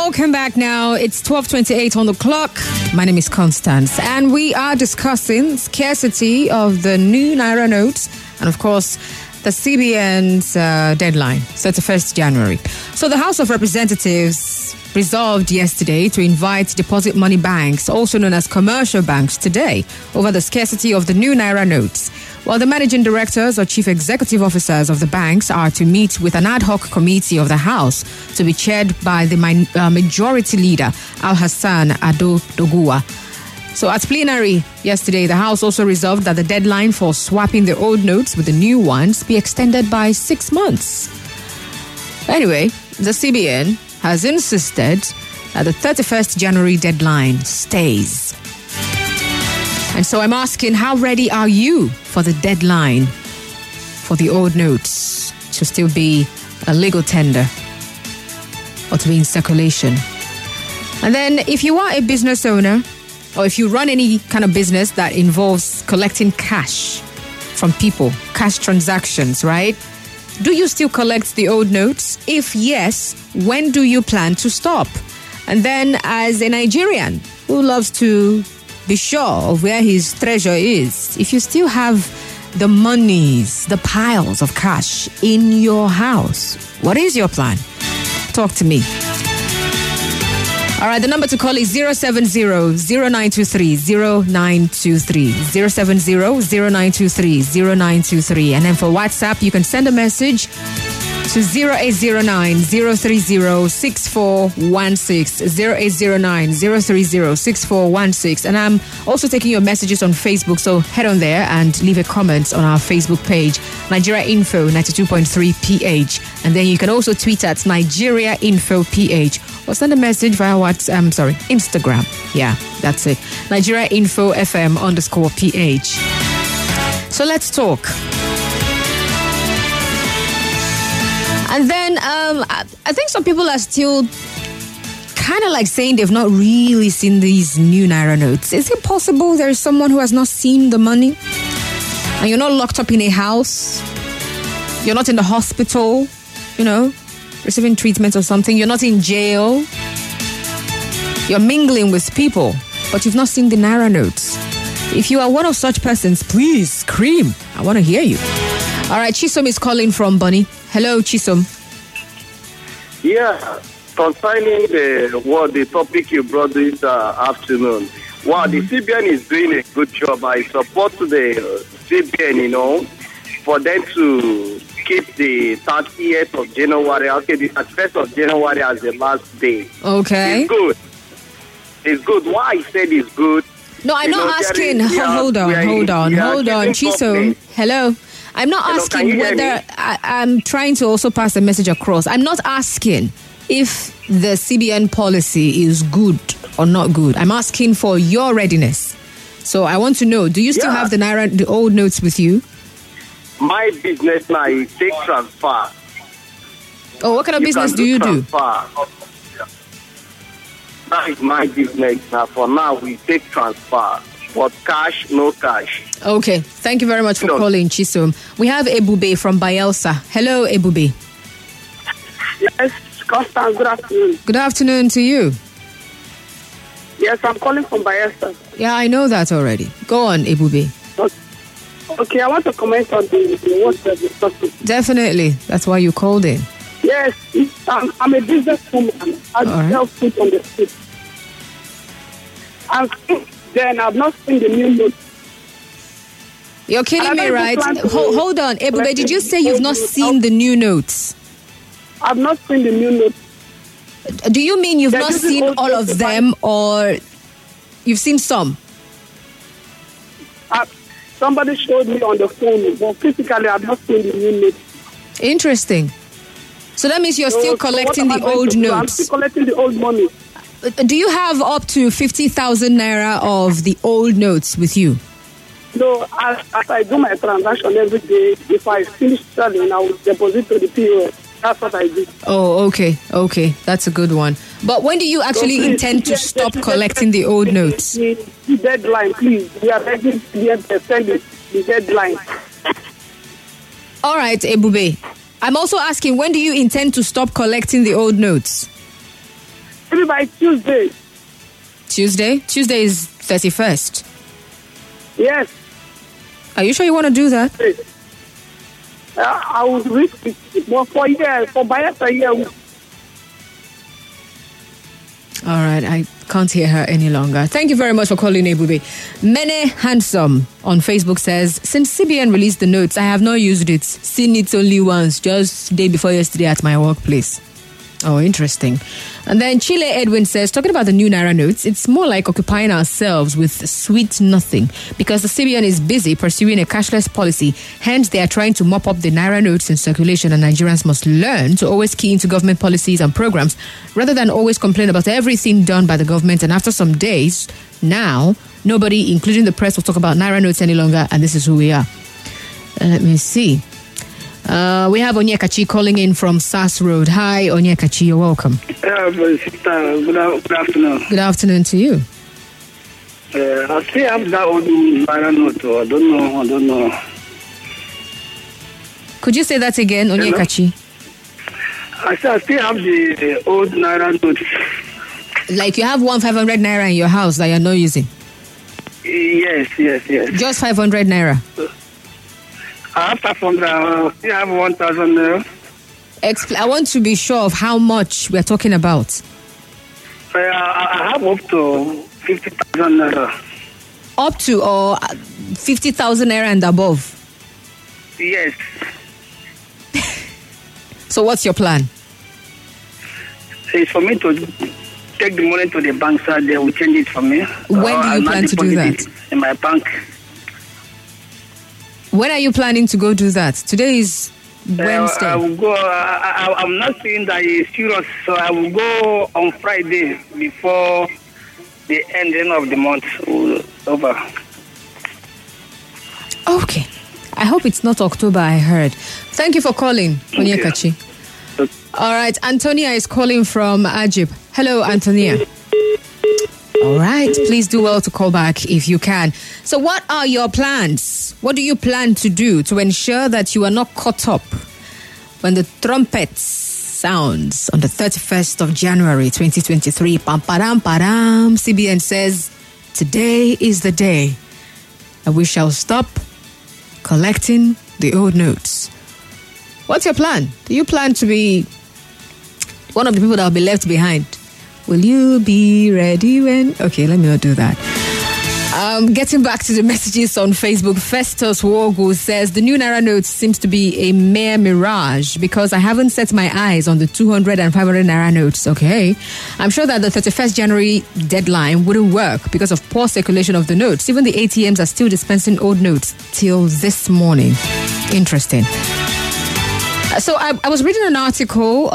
welcome back now. It's 12:28 on the clock. My name is Constance, and we are discussing scarcity of the new Naira notes and, of course, the CBN's deadline, 31st January. So the House of Representatives resolved yesterday to invite deposit money banks, also known as commercial banks, today over the scarcity of the new Naira notes. While the managing directors or chief executive officers of the banks are to meet with an ad hoc committee of the House to be chaired by the majority leader, Al-Hassan Ado Doguwa. So at plenary yesterday, the House also resolved that the deadline for swapping the old notes with the new ones be extended by 6 months. Anyway, the CBN has insisted that the 31st January deadline stays. And so I'm asking, how ready are you for the deadline for the old notes to still be a legal tender or to be in circulation? And then if you are a business owner or if you run any kind of business that involves collecting cash from people, cash transactions, right? Do you still collect the old notes? If yes, when do you plan to stop? And then as a Nigerian who loves to be sure of where his treasure is, if you still have the monies, the piles of cash in your house, what is your plan? Talk to me. All right, the number to call is 070-0923-0923. 070-0923-0923. And then for WhatsApp, you can send a message to 0809-030-6416. 0809-030-6416. And I'm also taking your messages on Facebook, so head on there and leave a comment on our Facebook page, Nigeria Info 92.3 PH. And then you can also tweet at Nigeria Info PH or send a message via Instagram. Yeah, that's it. Nigeria Info FM _PH. So let's talk. And then I think some people are still kind of like saying they've not really seen these new Naira notes. Is it possible there is someone who has not seen the money? And you're not locked up in a house? You're not in the hospital, receiving treatment or something? You're not in jail? You're mingling with people, but you've not seen the Naira notes. If you are one of such persons, please scream. I want to hear you. All right, Chisom is calling from Bunny. Hello, Chisom. Yeah, concerning the topic you brought this afternoon. Wow, the CBN is doing a good job. I support the CBN, for them to keep the 30th of January, the 31st of January as the last day. Okay. It's good. It's good. Why I said it's good? No, I'm not asking. Hold on, Chisom. Hello. I'm not asking whether I'm trying to also pass the message across. I'm not asking if the CBN policy is good or not good. I'm asking for your readiness. So I want to know, do you still have the old notes with you? My business now is take transfer. Oh, what kind of business do you do? That is my business now. For now, we take transfer. But cash, no cash. Okay. Thank you very much for calling, Chisom. We have Ebube from Bayelsa. Hello, Ebube. Yes, Constance, good afternoon. Good afternoon to you. Yes, I'm calling from Bayelsa. Yeah, I know that already. Go on, Ebube. Okay, I want to comment on the what the discussion. Definitely. That's why you called in. Yes, I'm a businesswoman. I sell food on the street. And then I've not seen the new notes. You're kidding me, right? Hold on. Ebube, did you say you've not seen the new notes? I've not seen the new notes. Do you mean you've not seen all of them, or you've seen some? Somebody showed me on the phone, but physically I've not seen the new notes. Interesting. So that means you're still collecting the old notes. I'm still collecting the old money. Do you have up to 50,000 naira of the old notes with you? No, as I do my transaction every day, if I finish selling, I will deposit to the POS. That's what I do. Oh, okay. That's a good one. But when do you actually intend to stop collecting the old notes? The deadline, please. We are ready to send the deadline. All right, Ebube. I'm also asking, when do you intend to stop collecting the old notes? Maybe by Tuesday. Tuesday? Tuesday is 31st. Yes. Are you sure you want to do that? I will risk it for years, for buyers a year. All right, I can't hear her any longer. Thank you very much for calling, Ebube. Mene Handsome on Facebook says, since CBN released the notes, I have not used it. Seen it only once, just day before yesterday at my workplace. Oh, interesting. And then Chile Edwin says, talking about the new Naira notes, it's more like occupying ourselves with sweet nothing because the CBN is busy pursuing a cashless policy. Hence, they are trying to mop up the Naira notes in circulation, and Nigerians must learn to always key into government policies and programs rather than always complain about everything done by the government. And after some days, now, nobody, including the press, will talk about Naira notes any longer, and this is who we are. Let me see. We have Onyekachi calling in from SAS Road. Hi, Onyekachi, you're welcome. Good afternoon. Good afternoon to you. I still have that old Naira note. I don't know. Could you say that again, Onyekachi? I still have the old Naira note. Like you have 500 Naira in your house that you're not using? Yes. Just 500 Naira? I have 500. I still have 1,000 Naira. I want to be sure of how much we're talking about. I have up to 50,000 Naira. Up to or 50,000 Naira and above? Yes. So what's your plan? It's for me to take the money to the bank so they will change it for me. When do you plan to do that? In my bank. When are you planning to go do that? Today is Wednesday. I will go. I'm not saying that it's serious, so I will go on Friday before the ending of the month over. Okay. I hope it's not October, I heard. Thank you for calling, Onyekachi. Okay. All right, Antonia is calling from Ajib. Hello, Antonia. All right, please do well to call back if you can. So what are your plans? What do you plan to do to ensure that you are not caught up when the trumpet sounds on the 31st of January 2023? Pam, padam, padam. CBN says, today is the day that we shall stop collecting the old notes. What's your plan? Do you plan to be one of the people that will be left behind? Will you be ready when... Okay, let me not do that. Getting back to the messages on Facebook, Festus Wogu says, the new Naira note seems to be a mere mirage because I haven't set my eyes on the 200 and 500 Naira notes. Okay. I'm sure that the 31st January deadline wouldn't work because of poor circulation of the notes. Even the ATMs are still dispensing old notes till this morning. Interesting. So I was reading an article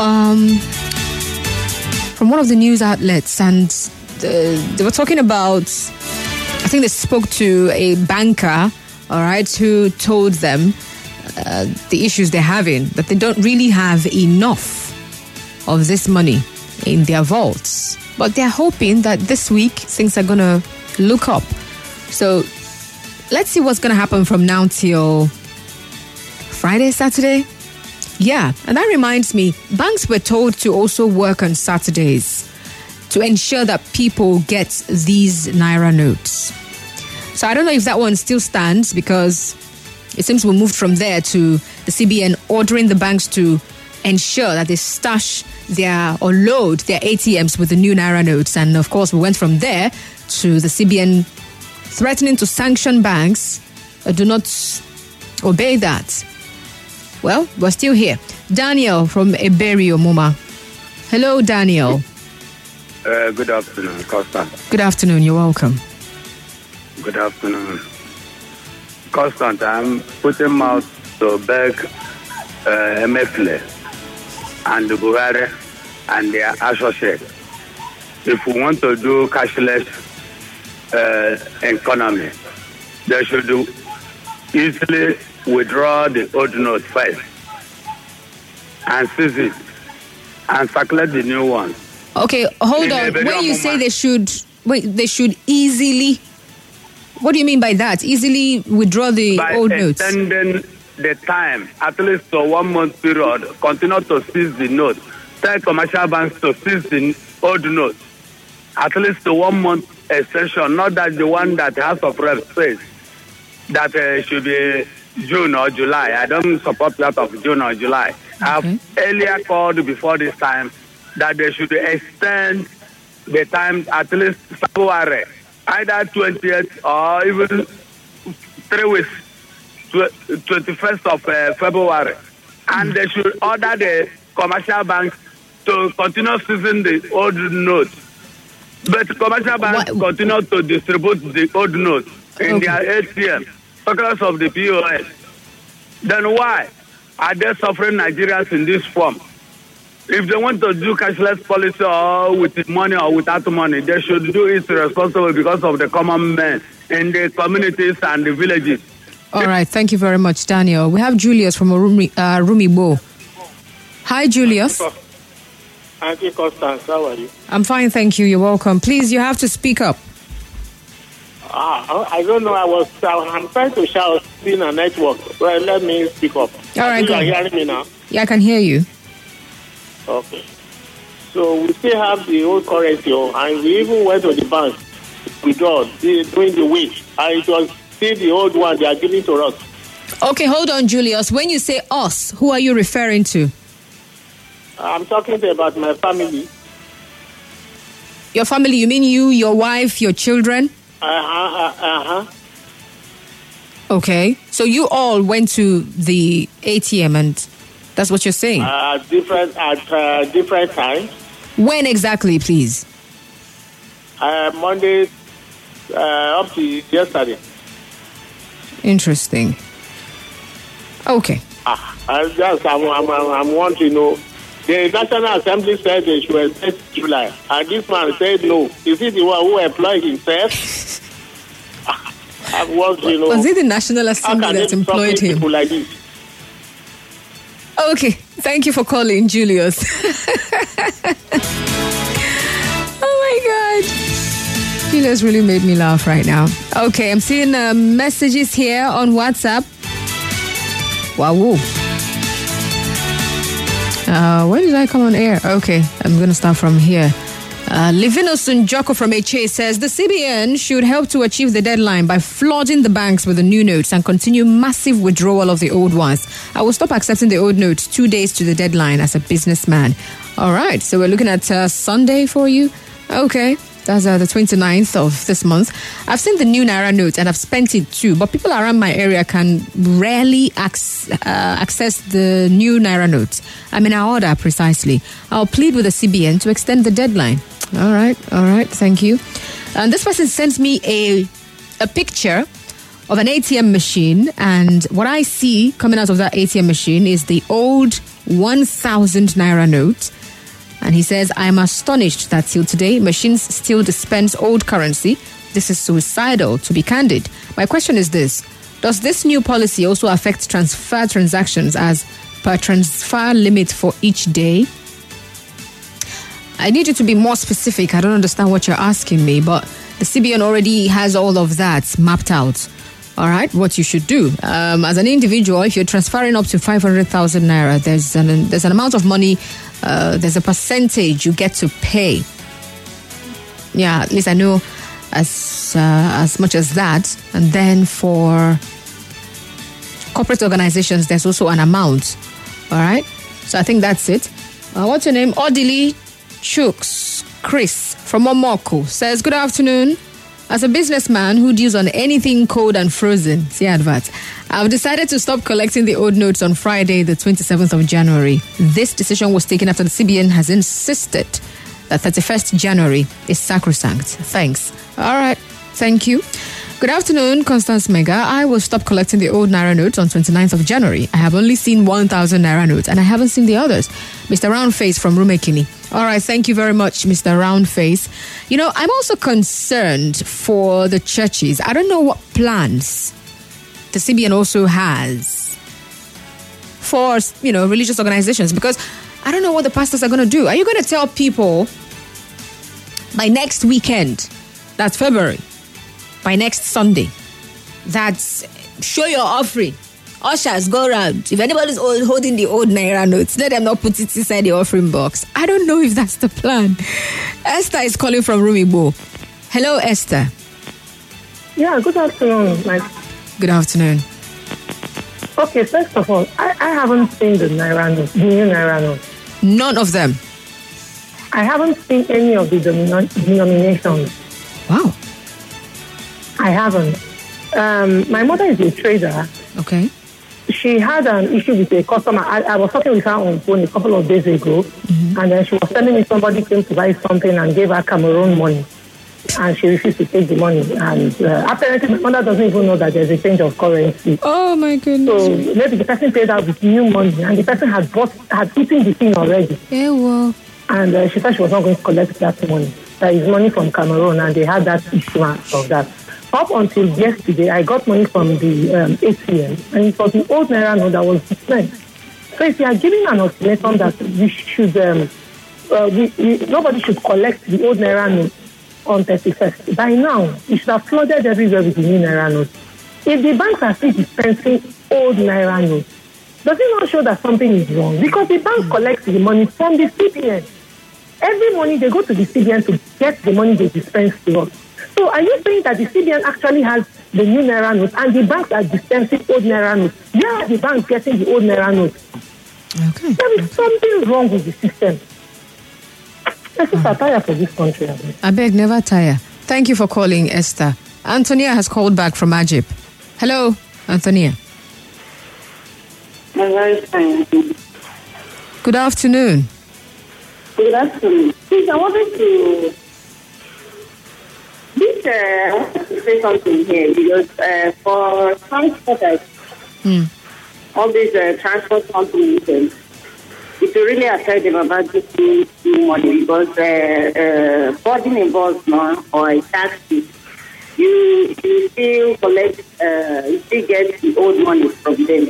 from one of the news outlets, and they were talking about, I think they spoke to a banker, all right, who told them the issues they're having, that they don't really have enough of this money in their vaults. But they're hoping that this week things are going to look up. So let's see what's going to happen from now till Friday, Saturday. Yeah, and that reminds me, banks were told to also work on Saturdays to ensure that people get these Naira notes. So I don't know if that one still stands because it seems we moved from there to the CBN ordering the banks to ensure that they stash or load their ATMs with the new Naira notes. And of course, we went from there to the CBN threatening to sanction banks do not obey that. Well, we're still here. Daniel from Eberio Moma. Hello, Daniel. Good afternoon, Constant. Good afternoon. You're welcome. Good afternoon. Constant, I'm putting out to beg Emefle and Buhari and their associates. If we want to do cashless economy, they should do easily withdraw the old note first and seize it and circulate the new one. Okay, hold on. When you say they should easily, what do you mean by that? Easily withdraw the old notes? By extending the time, at least for 1 month period, continue to seize the note tell commercial banks to seize the old notes, at least the 1 month extension, not that the one that House of Reps says that should be June or July. I don't support that of June or July. Okay. I've earlier called before this time that they should extend the time at least February, either 20th or even 3 weeks, 21st of February. And they should order the commercial banks to continue seizing the old notes. But commercial banks continue to distribute the old notes in their ATM because of the POS. Then why are they suffering Nigerians in this form? If they want to do cashless policy or with money or without money, they should do it responsibly because of the common men in the communities and the villages. All right. Thank you very much, Daniel. We have Julius from Rumibo. Hi, Julius. Auntie Constance, how are you? I'm fine, thank you. You're welcome. Please, you have to speak up. I don't know. I'm trying to shout in a network. Well, let me speak up. All right, go. Are you hearing me now? Yeah, I can hear you. Okay. So we still have the old currency, and we even went to the bank to withdraw during the week. And it was still the old one they are giving to us. Okay, hold on, Julius. When you say us, who are you referring to? I'm talking about my family. Your family, you mean you, your wife, your children? Okay, so you all went to the ATM and that's what you're saying? At different times. When exactly, please? Monday up to yesterday. Interesting. Okay. I'm wanting to know. The National Assembly said they should expect July, and this man said no. Is he the one who employed himself? Was it the National Assembly that employed him? Like this? Okay, thank you for calling, Julius. Oh my God. Julius really made me laugh right now. Okay, I'm seeing messages here on WhatsApp. Wow. When did I come on air? Okay, I'm going to start from here. Livinus Njoko from HA says the CBN should help to achieve the deadline by flooding the banks with the new notes and continue massive withdrawal of the old ones. I will stop accepting the old notes 2 days to the deadline as a businessman. All right, so we're looking at Sunday for you. Okay, that's the 29th of this month. I've seen the new Naira note and I've spent it too, but people around my area can rarely access the new Naira notes. I'm in our order precisely. I'll plead with the CBN to extend the deadline. All right, thank you. And this person sends me a picture of an ATM machine, and what I see coming out of that ATM machine is the old 1,000 Naira note. And he says, I'm astonished that till today, machines still dispense old currency. This is suicidal, to be candid. My question is this. Does this new policy also affect transfer transactions as per transfer limit for each day? I need you to be more specific. I don't understand what you're asking me, but the CBN already has all of that mapped out. All right, what you should do. As an individual, if you're transferring up to 500,000 Naira, there's an amount of money, there's a percentage you get to pay. Yeah, at least I know as much as that. And then for corporate organizations, there's also an amount. All right, so I think that's it. What's your name? Odili Chooks Chris from Omoko says, good afternoon. As a businessman who deals on anything cold and frozen, see advert, I've decided to stop collecting the old notes on Friday, the 27th of January. This decision was taken after the CBN has insisted that 31st January is sacrosanct. Thanks. All right. Thank you. Good afternoon, Constance Mega. I will stop collecting the old Naira notes on 29th of January. I have only seen 1,000 Naira notes and I haven't seen the others. Mr. Roundface from Rumekini. All right, thank you very much, Mr. Roundface. You know, I'm also concerned for the churches. I don't know what plans the CBN also has for, religious organizations, because I don't know what the pastors are going to do. Are you going to tell people by next weekend, that's February, by next Sunday, that's show your offering Ushers, go around. If anybody's holding the old Naira notes, let them not put it inside the offering box. I don't know if that's the plan. Esther is calling from Rumigbo. Hello, Esther. Yeah, good afternoon. Good afternoon. Okay, first of all, I haven't seen the Naira note, the new Naira note. None of them. I haven't seen any of the denominations. Wow. I haven't. My mother is a trader. Okay. She had an issue with a customer. I was talking with her on phone a couple of days ago, and then she was telling me somebody came to buy something and gave her Cameroon money, and she refused to take the money. And apparently, my mother doesn't even know that there's a change of currency. Oh my goodness! So maybe the person paid out with new money, and the person had eaten the thing already. Yeah, well. And she said she was not going to collect that money. That is money from Cameroon, and they had that issuance of that. Up until yesterday, I got money from the ATM, and it was the old Naira note that was dispensed. So if you are giving an ultimatum that we should, nobody should collect the old Naira note on 31st, by now, it should have flooded everywhere with the new Naira note. If the banks are still dispensing old Naira notes, does it not show that something is wrong? Because the bank collects the money from the CBN. Every morning they go to the CBN to get the money they dispense to us. So are you saying that the CBN actually has the new Naira notes and the banks are dispensing old Naira notes? Where are the banks getting the old Naira notes? Okay. There is something wrong with the system. Let's just tire for this country. I beg, never tire. Thank you for calling, Esther. Antonia has called back from Ajip. Hello, Antonia. Good afternoon. Good afternoon. Please, I wanted to say something here because for transporters, all these transport companies, it will really affect them about getting money because boarding a bus now or a taxi, you still collect, you still get the old money from them.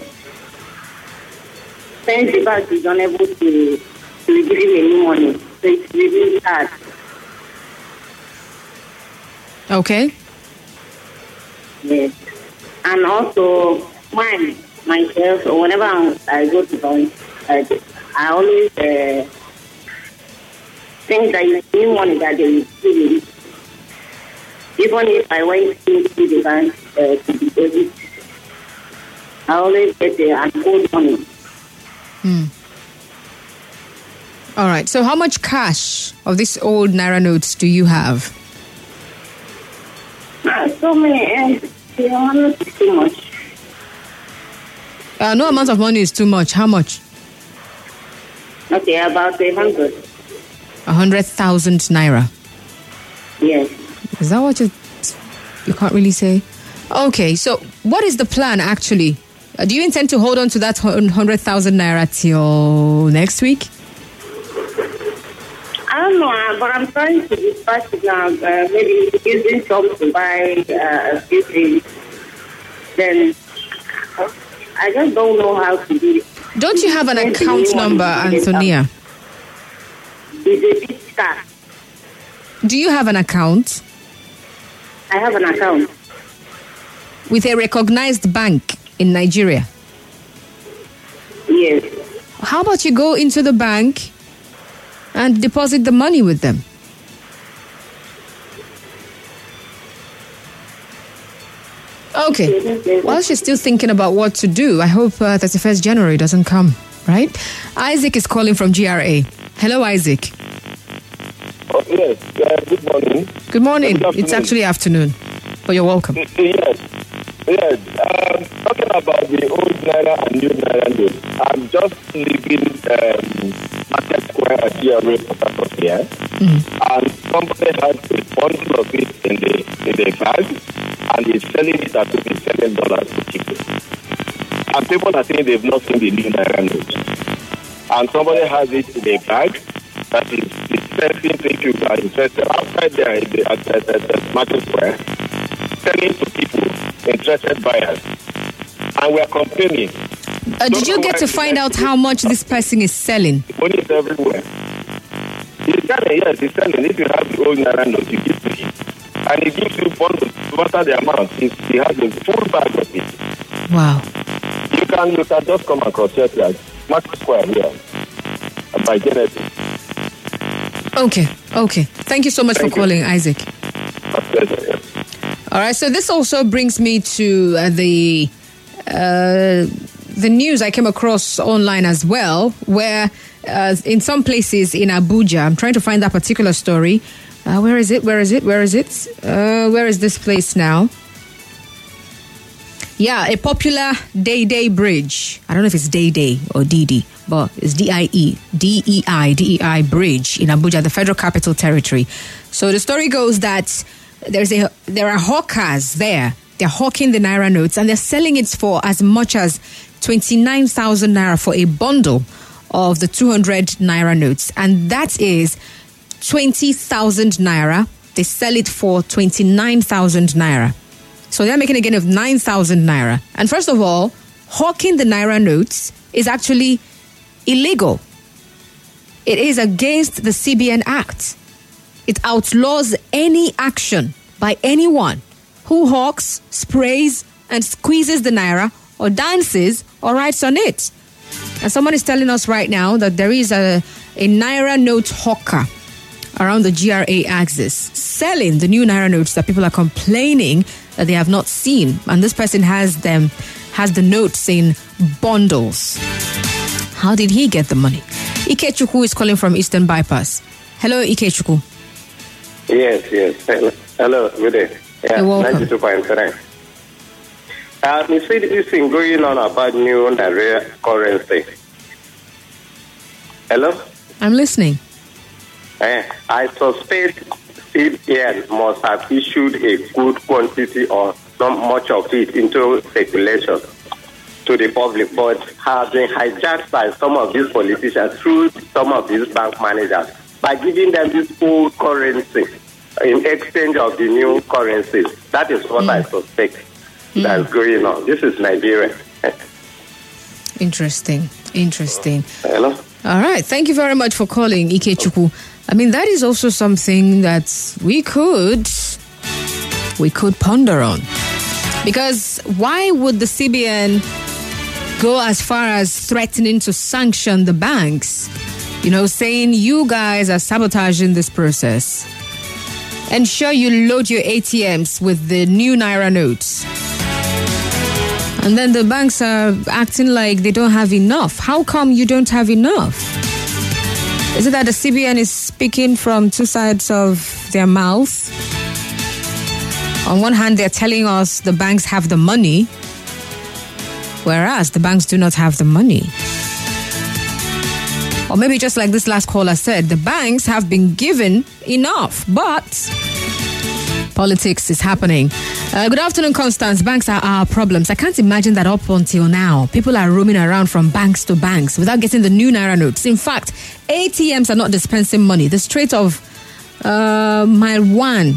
Since the bank is unable to give him any money, so it's really hard. Okay. Yes. And also, myself, whenever I go to bank, I always think that it's new money that they will give me. Even if I went into the bank to deposit, I always get an old money. All right. So how much cash of these old Naira notes do you have? So many. Not too much. No amount of money is too much. How much? Okay, about 100. 100,000 Naira. Yes. Is that what you can't really say? Okay, so what is the plan actually? Do you intend to hold on to that 100,000 Naira till next week? I don't know, but I'm trying to dispatch it now. Maybe using some to buy a few things. Then I just don't know how to do it. Don't you have an account number, Antonia? It's a big star. Do you have an account? I have an account. With a recognized bank in Nigeria? Yes. How about you go into the bank and deposit the money with them? Okay. While she's still thinking about what to do, I hope 31st January doesn't come, right? Isaac is calling from GRA. Hello, Isaac. Oh, yes. Good morning. Good morning. It's actually afternoon, but you're welcome. Yes. Talking about the old Naira and new Naira notes, I'm just leaving Market Square at GRA here, and somebody has a bundle of it in the bag, and he's selling it at $7 to people. And people are saying they've not seen the new Naira notes. And somebody has it in a bag that is dispensing things you are interested outside there at Market Square, selling to people, interested buyers. And we are complaining. Did you get to find out how much this person is selling? Money is everywhere. He's selling, yes, he's selling. If you have the old Naira note, you give to him. And he gives you bundles, no matter the amount. He has a full bag of it. Wow. You can just come across it like Market Square here by Genesis. Okay. Thank you so much for calling, Isaac. My pleasure, yes. All right, so this also brings me to the news I came across online as well, where in some places in Abuja, I'm trying to find that particular story. Where is it? Where is this place now? Yeah, a popular Day Bridge. I don't know if it's Day or DD, but it's DEI Bridge in Abuja, the Federal Capital Territory. So the story goes that there are hawkers there. They're hawking the Naira notes and they're selling it for as much as 29,000 Naira for a bundle of the 200 Naira notes. And that is 20,000 Naira. They sell it for 29,000 Naira. So they're making a gain of 9,000 Naira. And first of all, hawking the Naira notes is actually illegal. It is against the CBN Act. It outlaws any action by anyone who hawks, sprays, and squeezes the Naira or dances or writes on it. And someone is telling us right now that there is a Naira note hawker around the GRA axis selling the new Naira notes that people are complaining that they have not seen. And this person has the notes in bundles. How did he get the money? Ikechukwu is calling from Eastern Bypass. Hello, Ikechukwu. Yes. Hello, good day. Yeah, you're welcome. 92.3. You see this thing going on about new Naira currency. Hello? I'm listening. I suspect CBN must have issued a good quantity or not much of it into circulation to the public, but have been hijacked by some of these politicians through some of these bank managers by giving them this old currency in exchange of the new currencies. That is what I suspect that's going on. This is Nigeria. Interesting. Hello? All right. Thank you very much for calling, Ikechukwu. I mean, that is also something that we could ponder on. Because why would the CBN go as far as threatening to sanction the banks? You know, saying you guys are sabotaging this process. Ensure you load your ATMs with the new Naira notes. And then the banks are acting like they don't have enough. How come you don't have enough? Is it that the CBN is speaking from two sides of their mouth? On one hand, they're telling us the banks have the money, whereas the banks do not have the money. Or maybe just like this last caller said, the banks have been given enough, but politics is happening. Good afternoon, Constance. Banks are our problems. I can't imagine that up until now, people are roaming around from banks to banks without getting the new Naira notes. In fact, ATMs are not dispensing money. The Strait of Mile 1,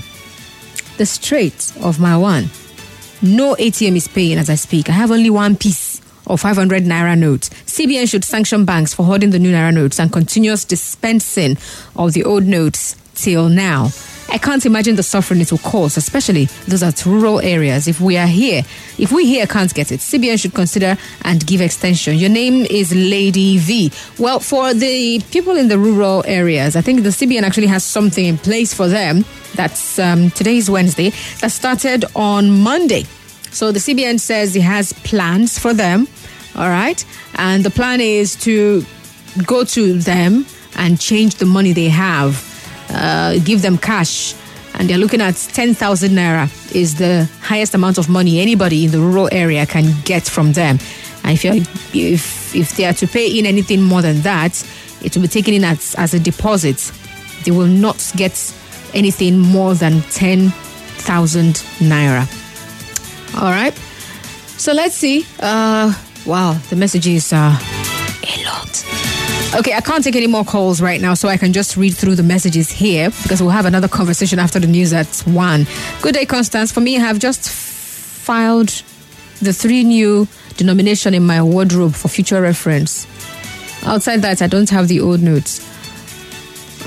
no ATM is paying as I speak. I have only one piece of 500 Naira notes. CBN should sanction banks for holding the new Naira notes and continuous dispensing of the old notes till now. I can't imagine the suffering it will cause, especially those at rural areas. If we here can't get it, CBN should consider and give extension. Your name is Lady V. Well, for the people in the rural areas, I think the CBN actually has something in place for them. That's today's Wednesday. That started on Monday. So the CBN says it has plans for them. All right. And the plan is to go to them and change the money they have. Give them cash, and they're looking at 10,000 Naira is the highest amount of money anybody in the rural area can get from them. And if they are to pay in anything more than that, it will be taken in as a deposit. They will not get anything more than 10,000 Naira. All right. So let's see. Wow, the messages are a lot. Okay, I can't take any more calls right now, so I can just read through the messages here because we'll have another conversation after the news at 1. Good day, Constance. For me, I have just filed the 3 new denomination in my wardrobe for future reference. Outside that, I don't have the old notes.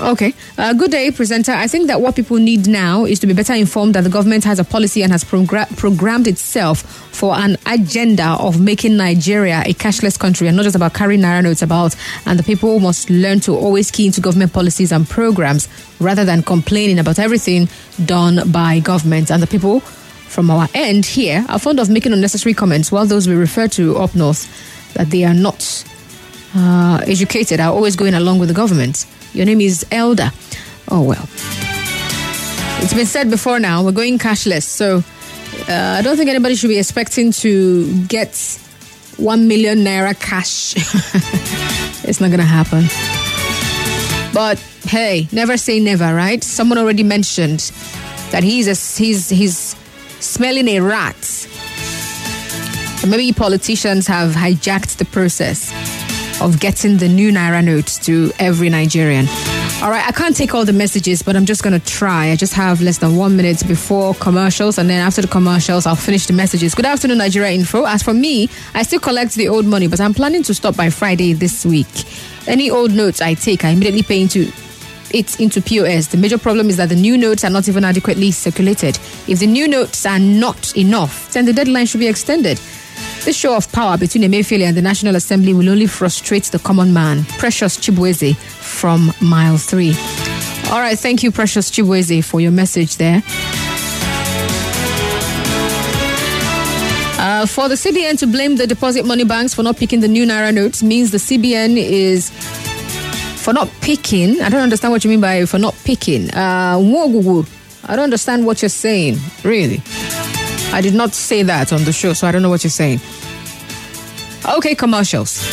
Okay. Good day, presenter. I think that what people need now is to be better informed that the government has a policy and has programmed itself for an agenda of making Nigeria a cashless country and not just about carrying naira notes about. And the people must learn to always key into government policies and programs rather than complaining about everything done by government. And the people from our end here are fond of making unnecessary comments, while those we refer to up north that they are not educated are always going along with the government. Your name is Elder. Oh, well. It's been said before now, we're going cashless. So I don't think anybody should be expecting to get 1 million naira cash. It's not going to happen. But hey, never say never, right? Someone already mentioned that he's smelling a rat. So maybe politicians have hijacked the process of getting the new naira notes to every Nigerian. All right, I can't take all the messages, but I'm just going to try. I just have less than 1 minute before commercials, and then after the commercials, I'll finish the messages. Good afternoon, Nigeria Info. As for me, I still collect the old money, but I'm planning to stop by Friday this week. Any old notes I take, I immediately pay into POS. The major problem is that the new notes are not even adequately circulated. If the new notes are not enough, then the deadline should be extended. This show of power between Emefiele and the National Assembly will only frustrate the common man. Precious Chibueze from Mile 3. All right, thank you, Precious Chibueze, for your message there. For the CBN to blame the deposit money banks for not picking the new naira notes means the CBN is for not picking. I don't understand what you mean by for not picking. I don't understand what you're saying, really. I did not say that on the show, so I don't know what you're saying. Okay, commercials.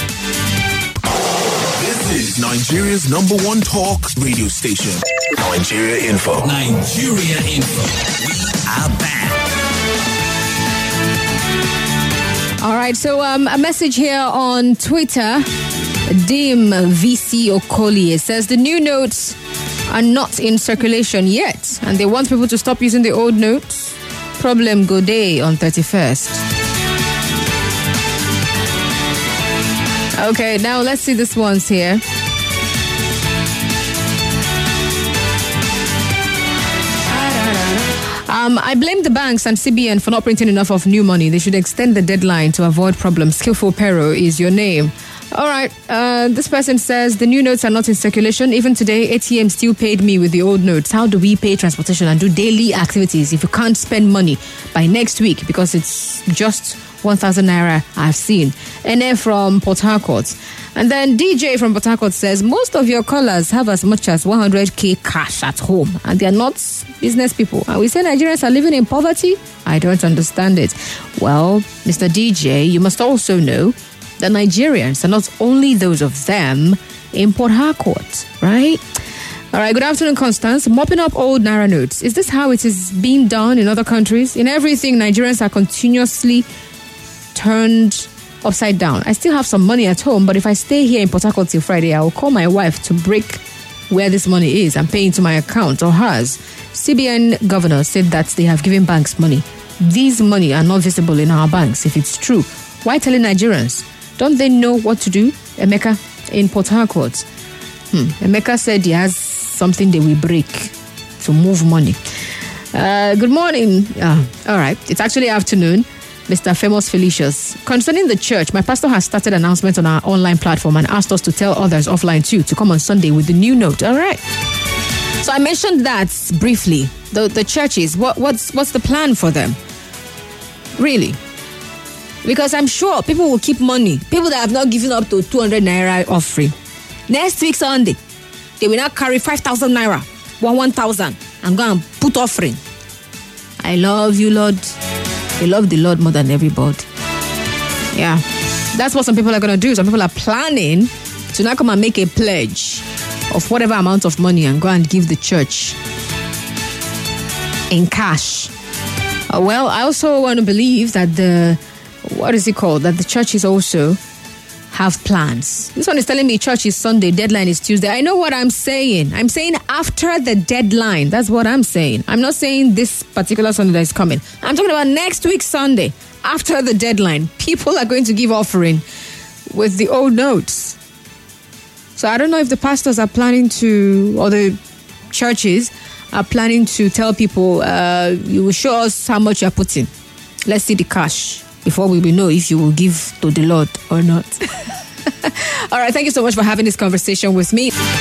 This is Nigeria's #1 talk radio station. Nigeria Info. Nigeria Info. We are back. All right, so a message here on Twitter. Dim VC Okolie says the new notes are not in circulation yet, and they want people to stop using the old notes. Problem go day on 31st. Okay, now let's see this one's here. I blame the banks and CBN for not printing enough of new money. They should extend the deadline to avoid problems. Skillful Pero is your name. All right, this person says the new notes are not in circulation. Even today, ATM still paid me with the old notes. How do we pay transportation and do daily activities if you can't spend money by next week because it's just 1,000 naira I've seen? NF from Port Harcourt. And then DJ from Port Harcourt says most of your callers have as much as 100k cash at home and they are not business people. And we say Nigerians are living in poverty? I don't understand it. Well, Mr. DJ, you must also know the Nigerians are not only those of them in Port Harcourt, right? All right, good afternoon, Constance. Mopping up old naira notes. Is this how it is being done in other countries? In everything, Nigerians are continuously turned upside down. I still have some money at home, but if I stay here in Port Harcourt till Friday, I will call my wife to break where this money is and pay into my account or hers. CBN governor said that they have given banks money. These money are not visible in our banks. If it's true, why telling Nigerians? Don't they know what to do? Emeka in Port Harcourt. Emeka said he has something they will break to move money. Good morning. All right. It's actually afternoon. Mr. Famous Felicius. Concerning the church, my pastor has started announcements on our online platform and asked us to tell others offline too to come on Sunday with the new note. All right. So I mentioned that briefly. The churches, what's the plan for them? Really? Because I'm sure people will keep money. People that have not given up to 200 naira offering. Next week Sunday, they will now carry 5,000 naira, 1,000, and go and put offering. I love you, Lord. They love the Lord more than everybody. Yeah. That's what some people are going to do. Some people are planning to now come and make a pledge of whatever amount of money and go and give the church in cash. Well, I also want to believe that that the churches also have plans. This one is telling me church is Sunday, deadline is Tuesday. I know what I'm saying. I'm saying after the deadline. That's what I'm saying. I'm not saying this particular Sunday that is coming. I'm talking about next week Sunday. After the deadline, people are going to give offering with the old notes. So I don't know if the pastors are planning to, or the churches are planning to tell people, you will show us how much you're putting. Let's see the cash before we will know if you will give to the Lord or not. All right, thank you so much for having this conversation with me.